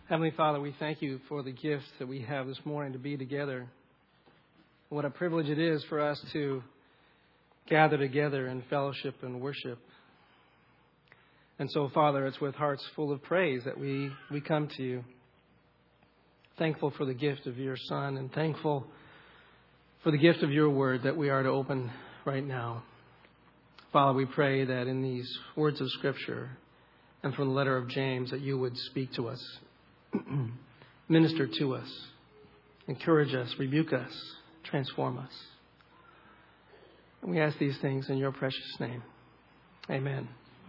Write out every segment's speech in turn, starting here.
Heavenly Father, we thank you for the gift that we have this morning to be together. What a privilege it is for us to gather together in fellowship and worship. And so, Father, it's with hearts full of praise that we come to you. Thankful for the gift of your Son and thankful for the gift of your word that we are to open right now. Father, we pray that in these words of Scripture and from the letter of James that you would speak to us, minister to us, encourage us, rebuke us, transform us. And we ask these things in your precious name. Amen.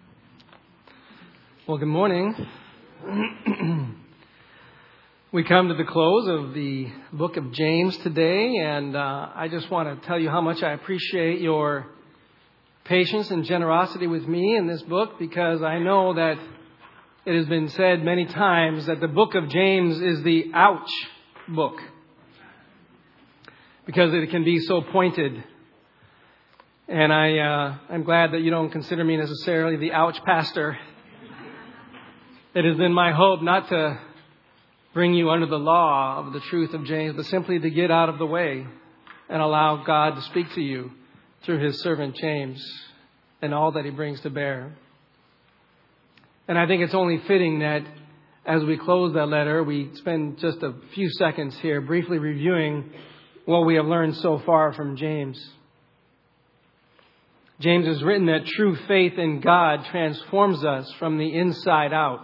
Well, good morning. We come to the close of the book of James today, and I just want to tell you how much I appreciate your patience and generosity with me in this book, because I know that it has been said many times that the book of James is the ouch book, because it can be so pointed. And I'm glad that you don't consider me necessarily the ouch pastor. It has been my hope not to bring you under the law of the truth of James, but simply to get out of the way and allow God to speak to you through his servant James and all that he brings to bear. And I think it's only fitting that as we close that letter, we spend just a few seconds here briefly reviewing what we have learned so far from James. James has written that true faith in God transforms us from the inside out.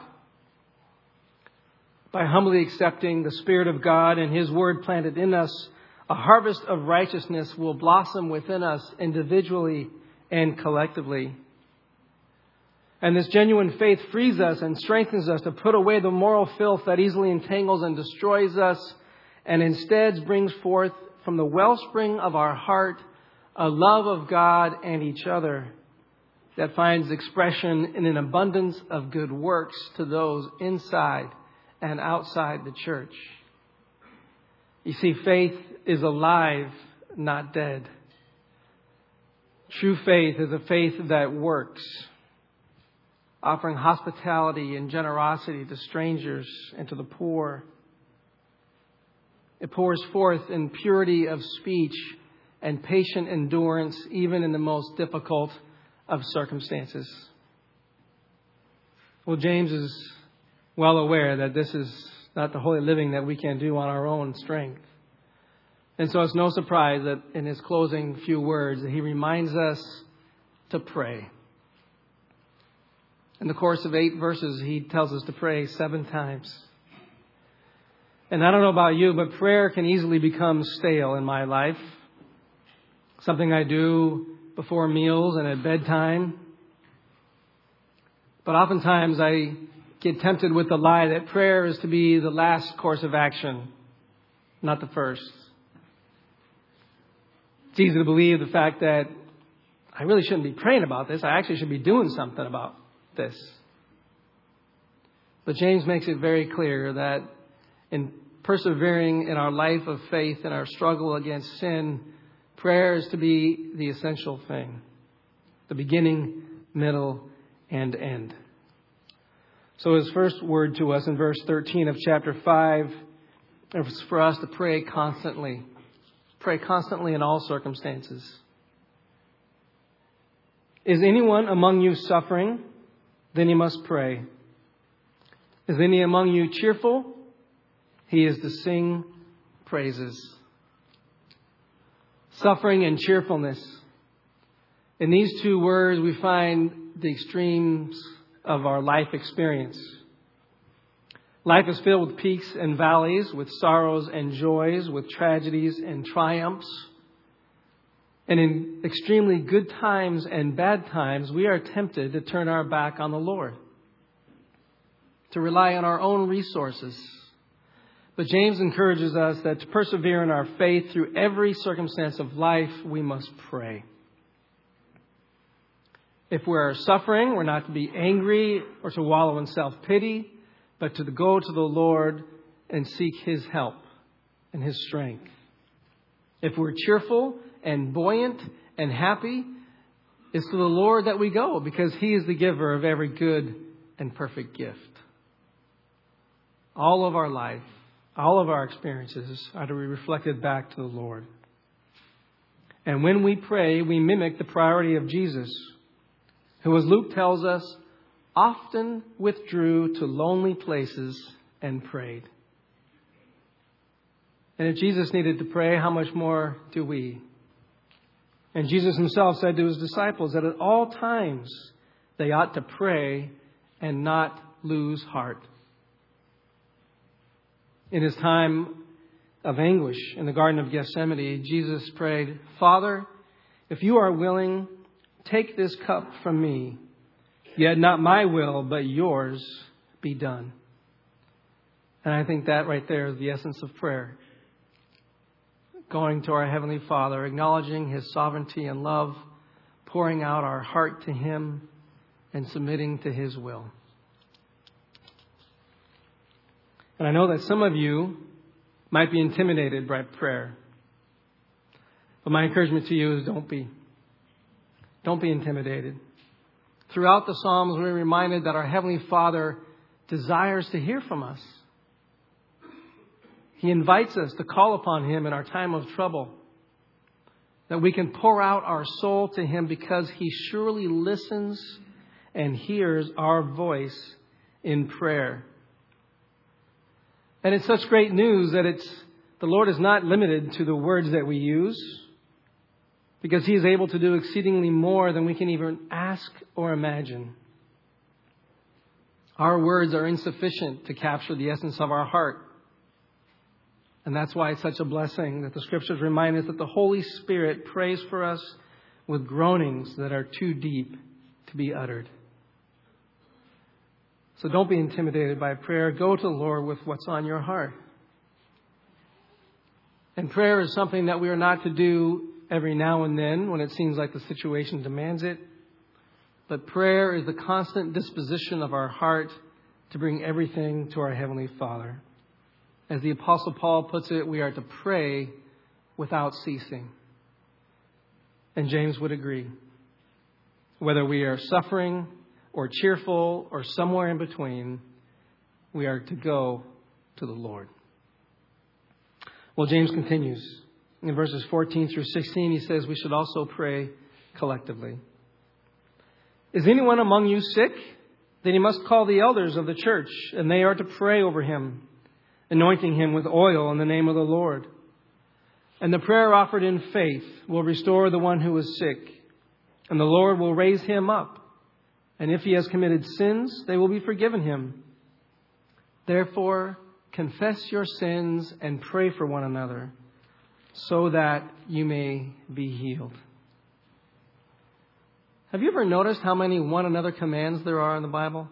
By humbly accepting the Spirit of God and his word planted in us, a harvest of righteousness will blossom within us individually and collectively. And this genuine faith frees us and strengthens us to put away the moral filth that easily entangles and destroys us, and instead brings forth from the wellspring of our heart a love of God and each other that finds expression in an abundance of good works to those inside and outside the church. You see, faith is alive, not dead. True faith is a faith that works, offering hospitality and generosity to strangers and to the poor. It pours forth in purity of speech and patient endurance, even in the most difficult of circumstances. Well, James is well aware that this is not the holy living that we can do on our own strength. And so it's no surprise that in his closing few words, he reminds us to pray. In the course of 8 verses, he tells us to pray 7 times. And I don't know about you, but prayer can easily become stale in my life. Something I do before meals and at bedtime. But oftentimes I get tempted with the lie that prayer is to be the last course of action, not the first. It's easy to believe the fact that I really shouldn't be praying about this. I actually should be doing something about this. But James makes it very clear that in persevering in our life of faith and our struggle against sin, prayer is to be the essential thing, the beginning, middle, and end. So his first word to us in verse 13 of chapter 5 is for us to pray constantly. Pray constantly in all circumstances. Is anyone among you suffering? Then he must pray. Is any among you cheerful? He is to sing praises. Suffering and cheerfulness. In these 2 words, we find the extremes of our life experience. Life is filled with peaks and valleys, with sorrows and joys, with tragedies and triumphs. And in extremely good times and bad times, we are tempted to turn our back on the Lord, to rely on our own resources. But James encourages us that to persevere in our faith through every circumstance of life, we must pray. If we're suffering, we're not to be angry or to wallow in self-pity, but to go to the Lord and seek his help and his strength. If we're cheerful and buoyant and happy, it's to the Lord that we go, because he is the giver of every good and perfect gift. all of our life, all of our experiences are to be reflected back to the Lord. And when we pray, we mimic the priority of Jesus, who, as Luke tells us, often withdrew to lonely places and prayed. And if Jesus needed to pray, how much more do we? And Jesus himself said to his disciples that at all times they ought to pray and not lose heart. In his time of anguish in the Garden of Gethsemane, Jesus prayed, "Father, if you are willing, take this cup from me. Yet not my will, but yours be done." And I think that right there is the essence of prayer. Going to our Heavenly Father, acknowledging His sovereignty and love, pouring out our heart to Him, and submitting to His will. And I know that some of you might be intimidated by prayer. But my encouragement to you is don't be. Don't be intimidated. Throughout the Psalms, we're reminded that our Heavenly Father desires to hear from us. He invites us to call upon Him in our time of trouble. That we can pour out our soul to Him because He surely listens and hears our voice in prayer. And it's such great news that the Lord is not limited to the words that we use, because He is able to do exceedingly more than we can even ask or imagine. Our words are insufficient to capture the essence of our heart. And that's why it's such a blessing that the Scriptures remind us that the Holy Spirit prays for us with groanings that are too deep to be uttered. So don't be intimidated by prayer. Go to the Lord with what's on your heart. And prayer is something that we are not to do every now and then when it seems like the situation demands it. But prayer is the constant disposition of our heart to bring everything to our Heavenly Father. As the Apostle Paul puts it, we are to pray without ceasing. And James would agree. Whether we are suffering or cheerful or somewhere in between, we are to go to the Lord. Well, James continues. In verses 14 through 16, he says we should also pray collectively. "Is anyone among you sick? Then he must call the elders of the church, and they are to pray over him, anointing him with oil in the name of the Lord. And the prayer offered in faith will restore the one who is sick, and the Lord will raise him up. And if he has committed sins, they will be forgiven him. Therefore, confess your sins and pray for one another, so that you may be healed." Have you ever noticed how many one another commands there are in the Bible?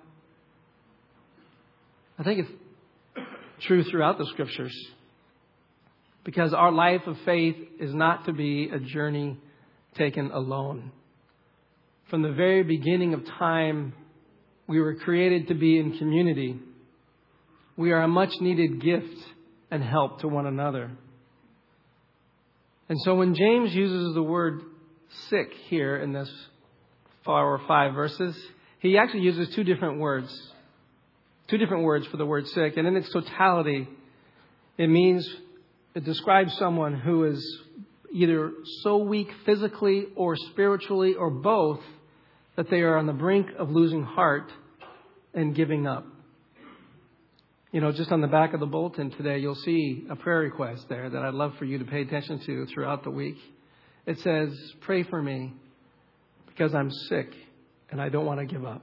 I think it's true throughout the Scriptures, because our life of faith is not to be a journey taken alone. From the very beginning of time, we were created to be in community. We are a much needed gift and help to one another. And so when James uses the word sick here in this 4 or 5 verses, he actually uses two different words for the word sick. And in its totality, it describes someone who is either so weak physically or spiritually or both that they are on the brink of losing heart and giving up. You know, just on the back of the bulletin today, you'll see a prayer request there that I'd love for you to pay attention to throughout the week. It says, "Pray for me because I'm sick and I don't want to give up."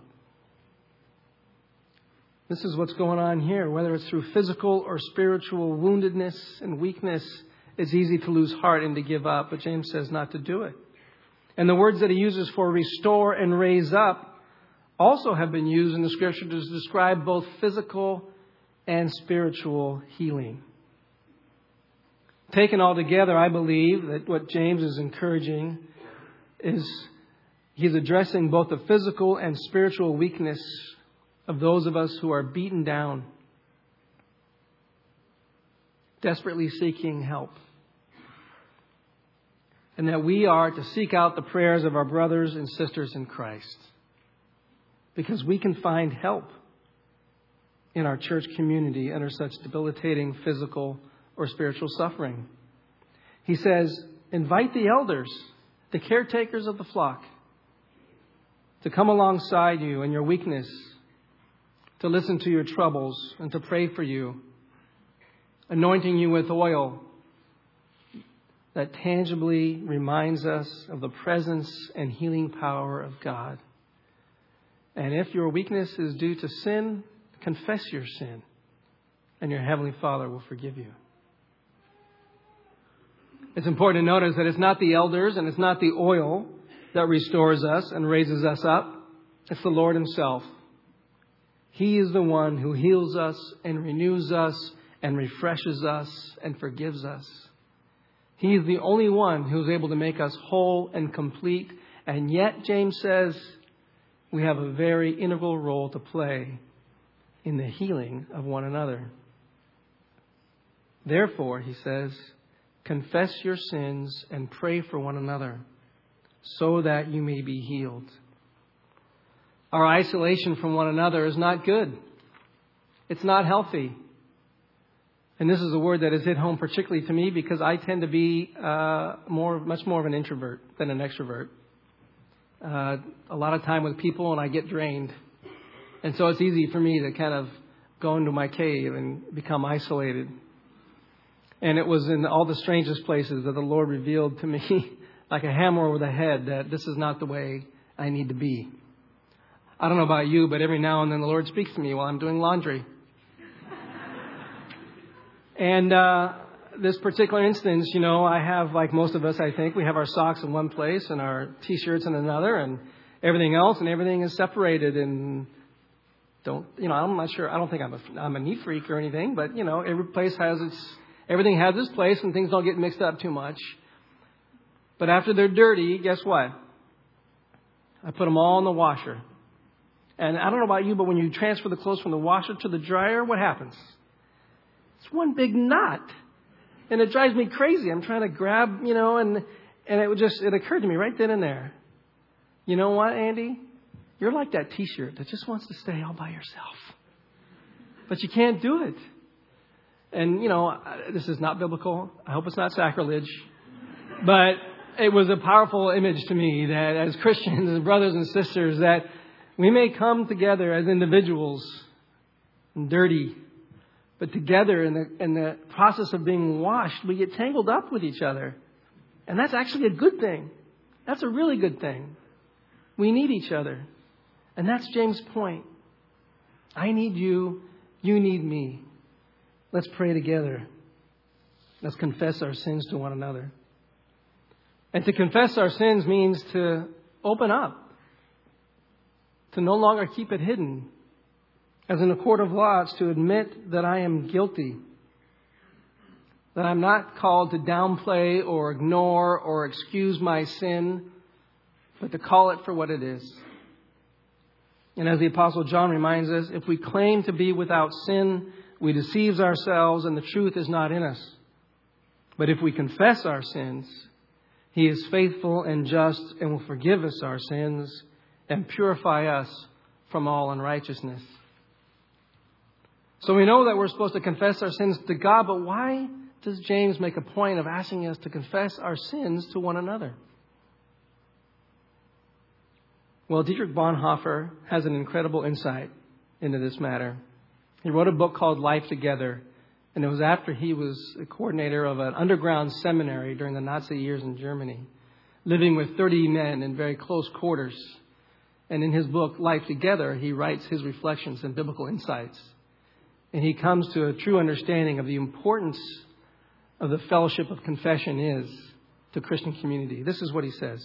This is what's going on here. Whether it's through physical or spiritual woundedness and weakness, it's easy to lose heart and to give up. But James says not to do it. And the words that he uses for restore and raise up also have been used in the Scripture to describe both physical and spiritual healing. Taken all together, I believe that what James is encouraging is he's addressing both the physical and spiritual weakness of those of us who are beaten down, desperately seeking help. And that we are to seek out the prayers of our brothers and sisters in Christ, because we can find help. in our church community under such debilitating physical or spiritual suffering. He says, invite the elders, the caretakers of the flock, to come alongside you in your weakness, to listen to your troubles and to pray for you, anointing you with oil that tangibly reminds us of the presence and healing power of God. And if your weakness is due to sin, confess your sin, and your Heavenly Father will forgive you. It's important to notice that it's not the elders and it's not the oil that restores us and raises us up. It's the Lord Himself. He is the one who heals us and renews us and refreshes us and forgives us. He is the only one who is able to make us whole and complete. And yet, James says, we have a very integral role to play in the healing of one another. Therefore, he says, confess your sins and pray for one another so that you may be healed. Our isolation from one another is not good. It's not healthy. And this is a word that has hit home particularly to me because I tend to be much more of an introvert than an extrovert. A lot of time with people and I get drained. And so it's easy for me to kind of go into my cave and become isolated. And it was in all the strangest places that the Lord revealed to me like a hammer over the head that this is not the way I need to be. I don't know about you, but every now and then the Lord speaks to me while I'm doing laundry. And this particular instance, I have, like most of us, I think, we have our socks in one place and our T-shirts in another and everything else, and everything is separated. And I'm not sure. I don't think I'm a neat freak or anything, but, every place everything has its place and things don't get mixed up too much. But after they're dirty, guess what? I put them all in the washer. And I don't know about you, but when you transfer the clothes from the washer to the dryer, what happens? It's one big knot. And it drives me crazy. I'm trying to grab, and it occurred to me right then and there. You know what, Andy? You're like that T-shirt that just wants to stay all by yourself. But you can't do it. And, this is not biblical. I hope it's not sacrilege. But it was a powerful image to me that as Christians and brothers and sisters that we may come together as individuals dirty, but together in the process of being washed, we get tangled up with each other. And that's actually a good thing. That's a really good thing. We need each other. And that's James' point. I need you. You need me. Let's pray together. Let's confess our sins to one another. And to confess our sins means to open up. To no longer keep it hidden. As in a court of law, it's to admit that I am guilty. That I'm not called to downplay or ignore or excuse my sin, but to call it for what it is. And as the Apostle John reminds us, if we claim to be without sin, we deceive ourselves and the truth is not in us. But if we confess our sins, He is faithful and just and will forgive us our sins and purify us from all unrighteousness. So we know that we're supposed to confess our sins to God, but why does James make a point of asking us to confess our sins to one another? Well, Dietrich Bonhoeffer has an incredible insight into this matter. He wrote a book called Life Together, and it was after he was a coordinator of an underground seminary during the Nazi years in Germany, living with 30 men in very close quarters. And in his book, Life Together, he writes his reflections and biblical insights. And he comes to a true understanding of the importance of the fellowship of confession is to Christian community. This is what he says.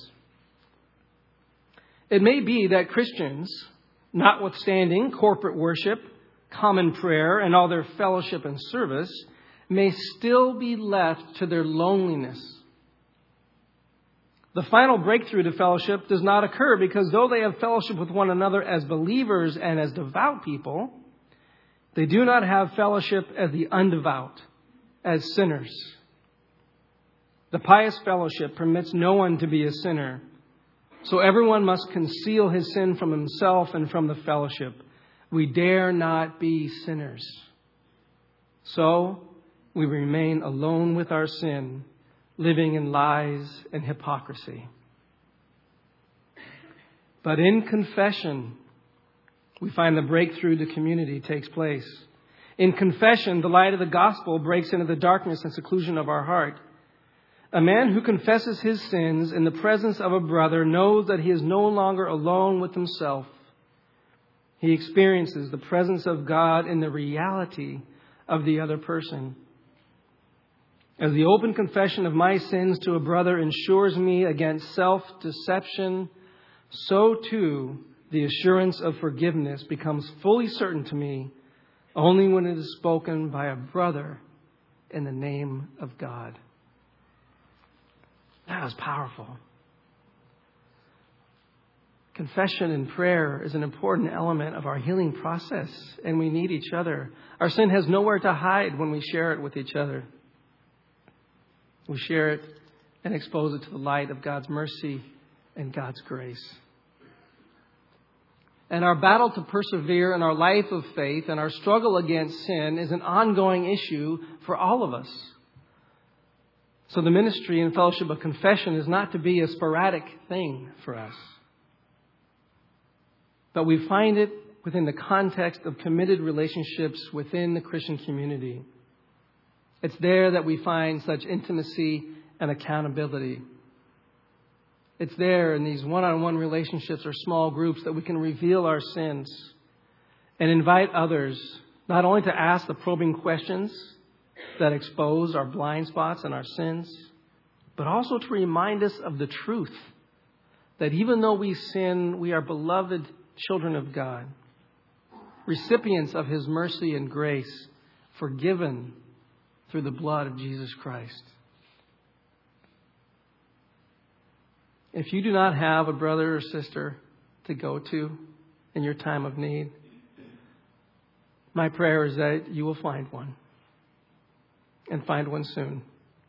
It may be that Christians, notwithstanding corporate worship, common prayer, and all their fellowship and service, may still be left to their loneliness. The final breakthrough to fellowship does not occur because though they have fellowship with one another as believers and as devout people, they do not have fellowship as the undevout, as sinners. The pious fellowship permits no one to be a sinner. So everyone must conceal his sin from himself and from the fellowship, We dare not be sinners. So we remain alone with our sin, living in lies and hypocrisy. But in confession, we find the breakthrough to community takes place. In confession, the light of the gospel breaks into the darkness and seclusion of our heart. A man who confesses his sins in the presence of a brother knows that he is no longer alone with himself. He experiences the presence of God in the reality of the other person. As the open confession of my sins to a brother ensures me against self-deception, so too the assurance of forgiveness becomes fully certain to me only when it is spoken by a brother in the name of God. That was powerful. Confession and prayer is an important element of our healing process, and we need each other. Our sin has nowhere to hide when we share it with each other. We share it and expose it to the light of God's mercy and God's grace. And our battle to persevere in our life of faith and our struggle against sin is an ongoing issue for all of us. So the ministry and fellowship of confession is not to be a sporadic thing for us. But we find it within the context of committed relationships within the Christian community. It's there that we find such intimacy and accountability. It's there in these one-on-one relationships or small groups that we can reveal our sins and invite others not only to ask the probing questions that expose our blind spots and our sins, but also to remind us of the truth that even though we sin, we are beloved children of God, recipients of His mercy and grace, forgiven through the blood of Jesus Christ. If you do not have a brother or sister to go to in your time of need, my prayer is that you will find one, and find one soon.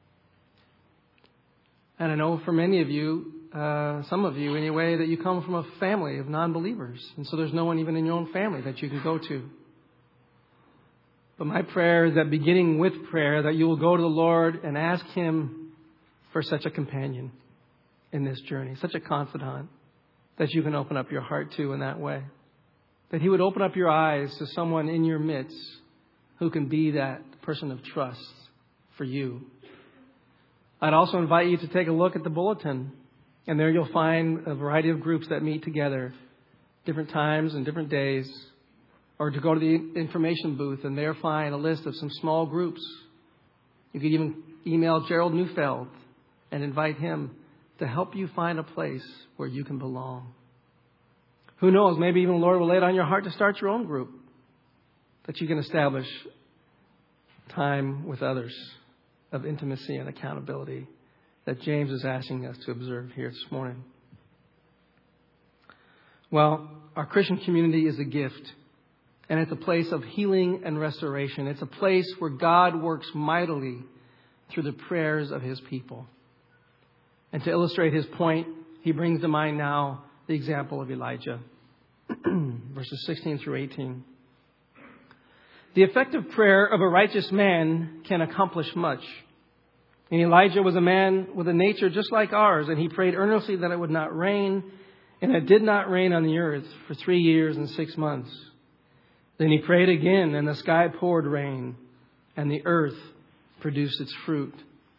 And I know for many of you, some of you anyway, that you come from a family of non-believers. And so there's no one even in your own family that you can go to. But my prayer is that beginning with prayer, that you will go to the Lord and ask Him for such a companion in this journey, such a confidant that you can open up your heart to in that way. That He would open up your eyes to someone in your midst who can be that person of trust for you. I'd also invite you to take a look at the bulletin. And there you'll find a variety of groups that meet together, different times and different days. Or to go to the information booth and there find a list of some small groups. You could even email Gerald Neufeld and invite him to help you find a place where you can belong. Who knows, maybe even the Lord will lay it on your heart to start your own group, that you can establish time with others of intimacy and accountability that James is asking us to observe here this morning. Well, our Christian community is a gift, and it's a place of healing and restoration. It's a place where God works mightily through the prayers of His people. And to illustrate his point, he brings to mind now the example of Elijah. Verses 16 through 18. The effective prayer of a righteous man can accomplish much. And Elijah was a man with a nature just like ours, and he prayed earnestly that it would not rain, and it did not rain on the earth for 3 years and 6 months. Then he prayed again, and the sky poured rain, and the earth produced its fruit.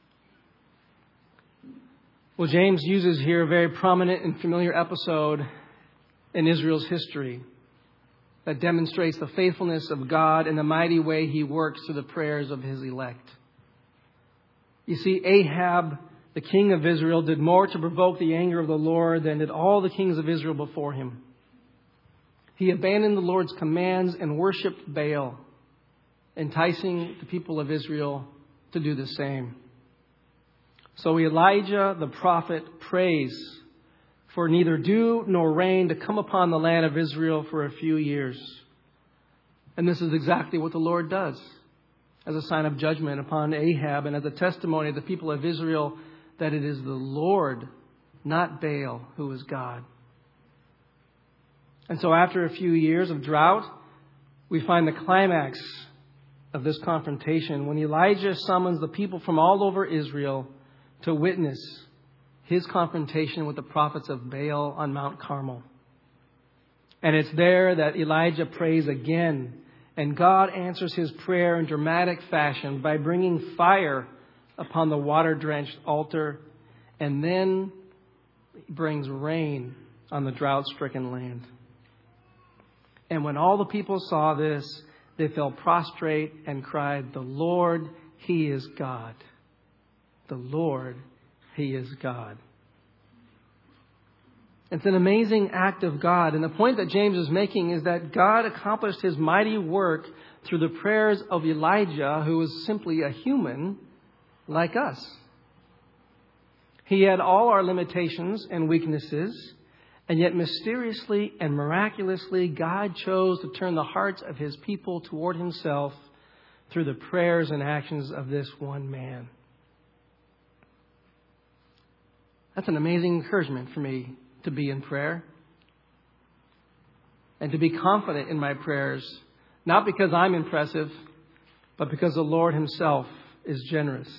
Well, James uses here a very prominent and familiar episode in Israel's history that demonstrates the faithfulness of God and the mighty way He works through the prayers of His elect. You see, Ahab, the king of Israel, did more to provoke the anger of the Lord than did all the kings of Israel before him. He abandoned the Lord's commands and worshipped Baal, enticing the people of Israel to do the same. So Elijah the prophet prays for neither dew nor rain to come upon the land of Israel for a few years. And this is exactly what the Lord does as a sign of judgment upon Ahab and as a testimony to the people of Israel that it is the Lord, not Baal, who is God. And so after a few years of drought, we find the climax of this confrontation when Elijah summons the people from all over Israel to witness his confrontation with the prophets of Baal on Mount Carmel. And it's there that Elijah prays again, and God answers his prayer in dramatic fashion by bringing fire upon the water-drenched altar, and then brings rain on the drought-stricken land. And when all the people saw this, they fell prostrate and cried, "The Lord, He is God. The Lord, He is God." It's an amazing act of God. And the point that James is making is that God accomplished His mighty work through the prayers of Elijah, who was simply a human like us. He had all our limitations and weaknesses, and yet mysteriously and miraculously, God chose to turn the hearts of His people toward Himself through the prayers and actions of this one man. That's an amazing encouragement for me to be in prayer and to be confident in my prayers, not because I'm impressive, but because the Lord Himself is generous.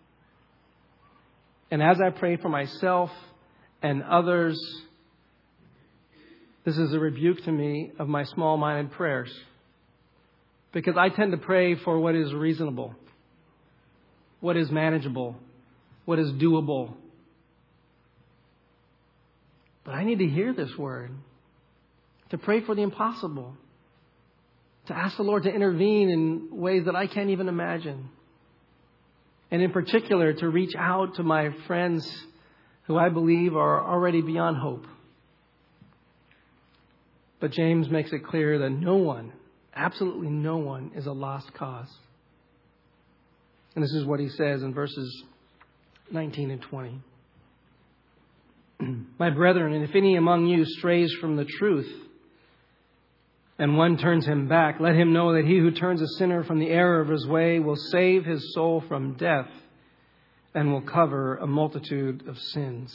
And as I pray for myself and others, this is a rebuke to me of my small-minded prayers, because I tend to pray for what is reasonable, what is manageable, what is doable. But I need to hear this word, to pray for the impossible, to ask the Lord to intervene in ways that I can't even imagine. And in particular, to reach out to my friends who I believe are already beyond hope. But James makes it clear that no one, absolutely no one, is a lost cause. And this is what he says in verses 19 and 20. "My brethren, and if any among you strays from the truth, and one turns him back, let him know that he who turns a sinner from the error of his way will save his soul from death and will cover a multitude of sins."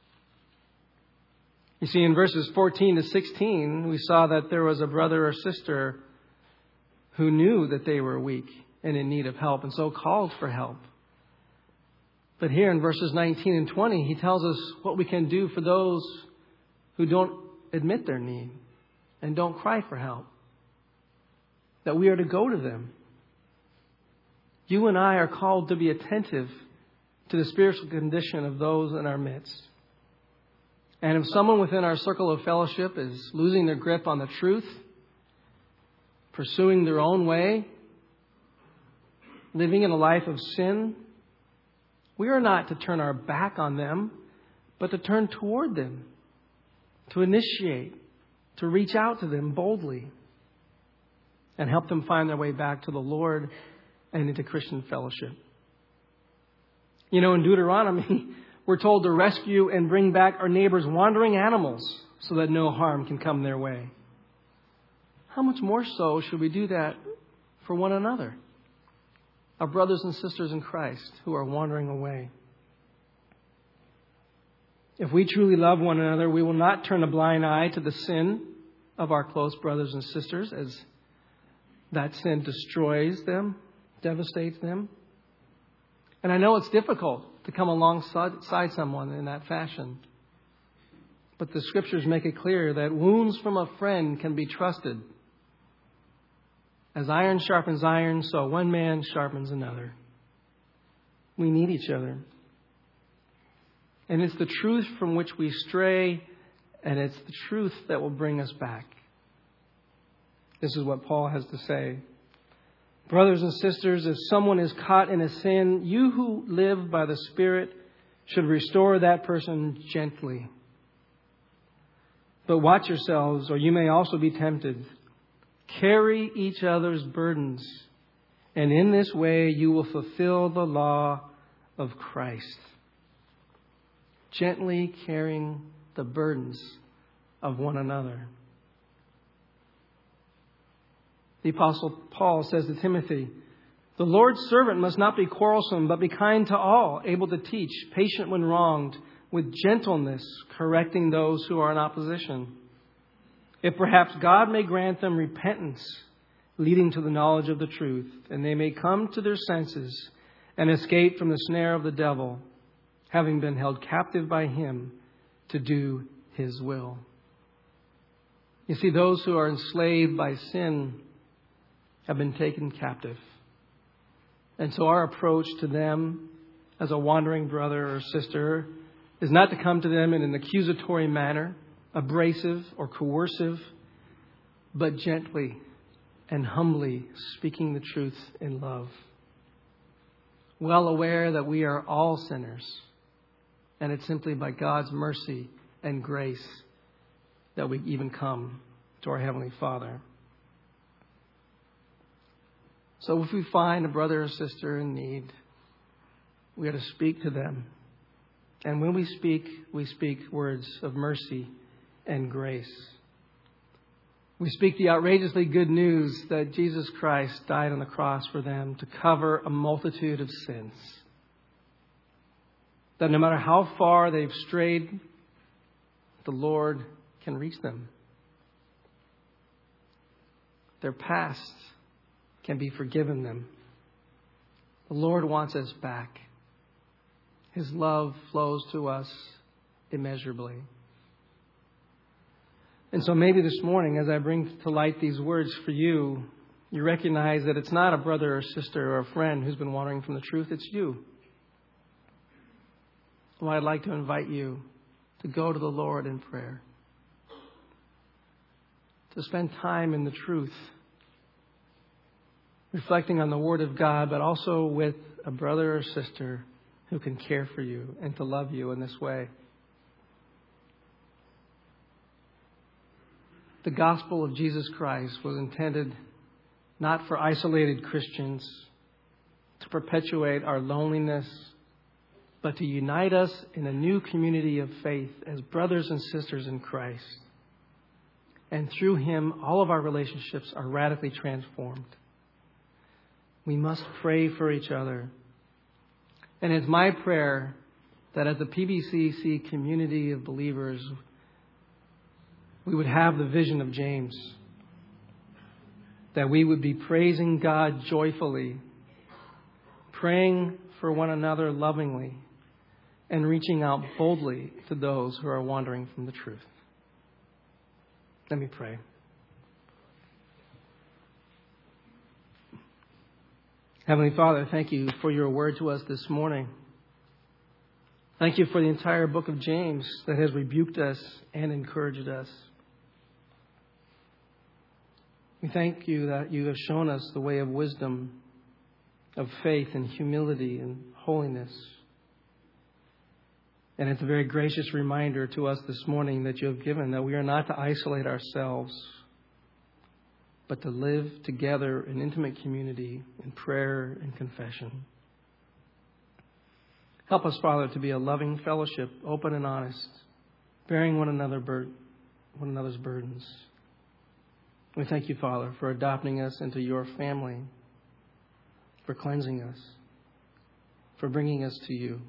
You see, in verses 14 to 16, we saw that there was a brother or sister who knew that they were weak and in need of help, and so called for help. But here in verses 19 and 20, he tells us what we can do for those who don't admit their need and don't cry for help. That we are to go to them. You and I are called to be attentive to the spiritual condition of those in our midst. And if someone within our circle of fellowship is losing their grip on the truth, pursuing their own way, living in a life of sin, we are not to turn our back on them, but to turn toward them, to initiate, to reach out to them boldly and help them find their way back to the Lord and into Christian fellowship. You know, in Deuteronomy, we're told to rescue and bring back our neighbor's wandering animals so that no harm can come their way. How much more so should we do that for one another? Our brothers and sisters in Christ who are wandering away. If we truly love one another, we will not turn a blind eye to the sin of our close brothers and sisters, as that sin destroys them, devastates them. And I know it's difficult to come alongside someone in that fashion. But the Scriptures make it clear that wounds from a friend can be trusted. As iron sharpens iron, so one man sharpens another. We need each other. And it's the truth from which we stray, and it's the truth that will bring us back. This is what Paul has to say. "Brothers and sisters, if someone is caught in a sin, you who live by the Spirit should restore that person gently. But watch yourselves, or you may also be tempted. Carry each other's burdens, and in this way you will fulfill the law of Christ." Gently carrying the burdens of one another. The Apostle Paul says to Timothy, "The Lord's servant must not be quarrelsome, but be kind to all, able to teach, patient when wronged, with gentleness correcting those who are in opposition. If perhaps God may grant them repentance leading to the knowledge of the truth, and they may come to their senses and escape from the snare of the devil, having been held captive by him to do his will. You see, those who are enslaved by sin have been taken captive. And so our approach to them as a wandering brother or sister is not to come to them in an accusatory manner, abrasive or coercive, but gently and humbly speaking the truth in love. Well aware that we are all sinners, and it's simply by God's mercy and grace that we even come to our Heavenly Father. So if we find a brother or sister in need, we are to speak to them. And when we speak words of mercy and grace. We speak the outrageously good news that Jesus Christ died on the cross for them to cover a multitude of sins. That no matter how far they've strayed, the Lord can reach them. Their past can be forgiven them. The Lord wants us back. His love flows to us immeasurably. And so maybe this morning, as I bring to light these words for you, you recognize that it's not a brother or sister or a friend who's been wandering from the truth. It's you. Well, I'd like to invite you to go to the Lord in prayer, to spend time in the truth, reflecting on the Word of God, but also with a brother or sister who can care for you and to love you in this way. The gospel of Jesus Christ was intended not for isolated Christians to perpetuate our loneliness, but to unite us in a new community of faith as brothers and sisters in Christ. And through Him, all of our relationships are radically transformed. We must pray for each other. And it's my prayer that as a PBCC community of believers, we would have the vision of James. That we would be praising God joyfully, praying for one another lovingly, and reaching out boldly to those who are wandering from the truth. Let me pray. Heavenly Father, thank you for your word to us this morning. Thank you for the entire book of James that has rebuked us and encouraged us. We thank you that you have shown us the way of wisdom, of faith and humility and holiness. And it's a very gracious reminder to us this morning that you have given that we are not to isolate ourselves, but to live together in intimate community, in prayer and confession. Help us, Father, to be a loving fellowship, open and honest, bearing one another's burdens. We thank you, Father, for adopting us into your family, for cleansing us, for bringing us to you.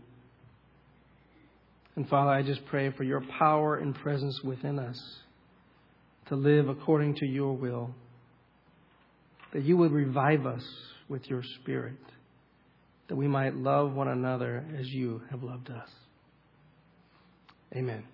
And Father, I just pray for your power and presence within us to live according to your will, that you would revive us with your Spirit, that we might love one another as you have loved us. Amen.